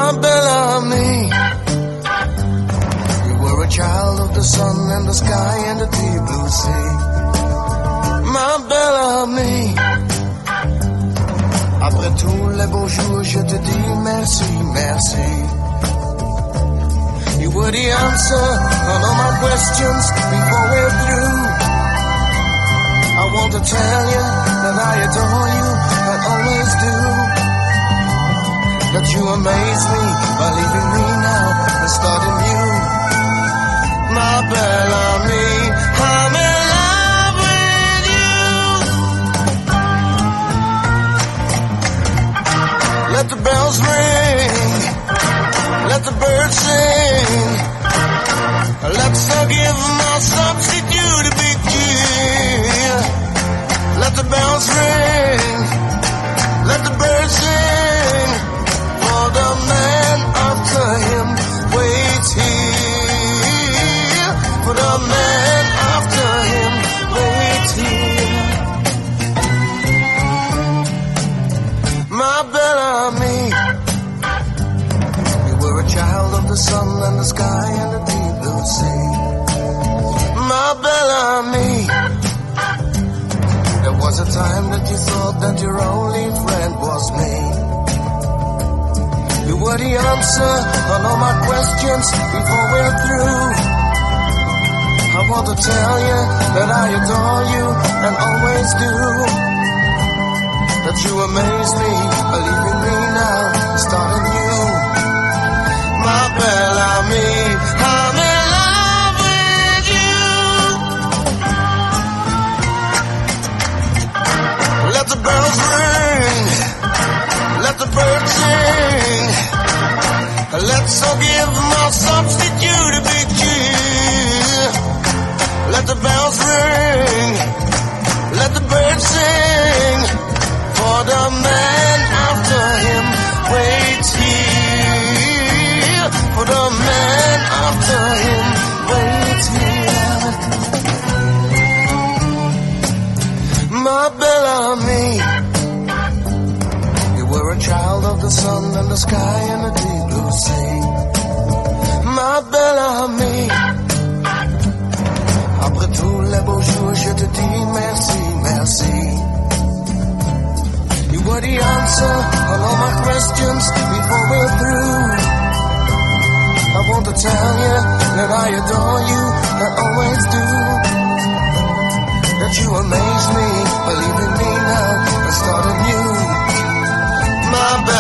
my Bellamy. You were a child of the sun and the sky and the deep blue sea. Ma Bellamy. Après tous les beaux jours, je te dis merci, merci. You were the answer on all my questions before we're through. I want to tell you that I adore you, I always do. That you amaze me by leaving me now and starting new. My Bellamy, I'm in love with you. Let the bells ring, let the birds sing. Let's forgive my substitute a big cheer. Let the bells ring, let the birds sing. For the man after him waits here. For the man after him waits here. My Bellamy. You were a child of the sun and the sky and the deep blue sea. My Bellamy. There was a time that you thought that your only friend was me. You were the answer on all my questions before we're through. I want to tell you that I adore you and always do. That you amaze me by leaving me now and starting new. My Bellamy, I'm in love with you. Let the bells ring, let the birds sing. Let's forgive my substitute a big cheer. Let the bells ring, let the birds sing. For the man after him waits here. For the man after him waits here. My Bellamy. You were a child of the sun and the sky and the deep blue sea. Ma Bellamy. Après tous les beaux jours, je te dis merci, merci. You were the answer on all my questions before we're through. I want to tell you that I adore you, I always do. That you amaze me by leaving me now and starting new. My